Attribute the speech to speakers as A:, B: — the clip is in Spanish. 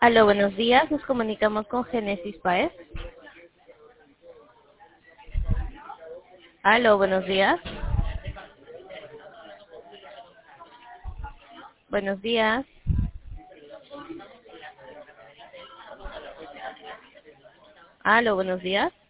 A: Aló, buenos días. Nos comunicamos con Génesis Paez. Aló, buenos días. Buenos días. Aló, buenos días.